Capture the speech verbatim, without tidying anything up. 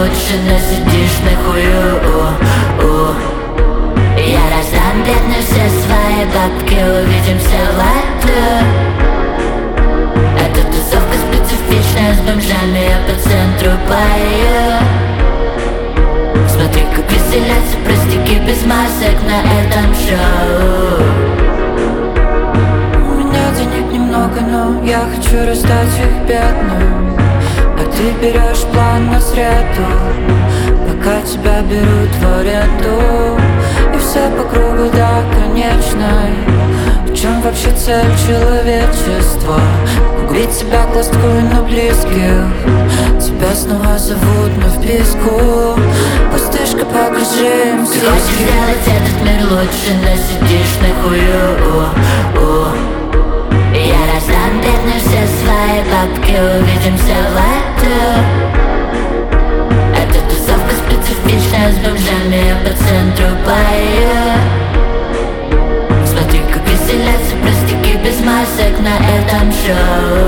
лучше насидишь на хую. у, у. Я раздам бедным все свои бабки, увидимся в аду. Эта тусовка специфичная, с бомжами я по центру пою. Смотри, как веселятся простяки без масок на этом шоу. У меня денег немного, но я хочу раздать их бедным. А ты берешь план на среду, пока тебя берут в аренду. И все по кругу до конечной. В чем вообще цель человечества? Погубить себя класткую на близких. Тебя снова зовут на вписку. Пустышка, покажи Ты хочешь сделать этот мир лучше, но сидишь на хую. у, у. Я раздам бедным все свои бабки, увидимся в аду. Эта тусовка специфичная, с бомжами я по центру пою. Смотри, как веселятся простяки без масок на этом шоу.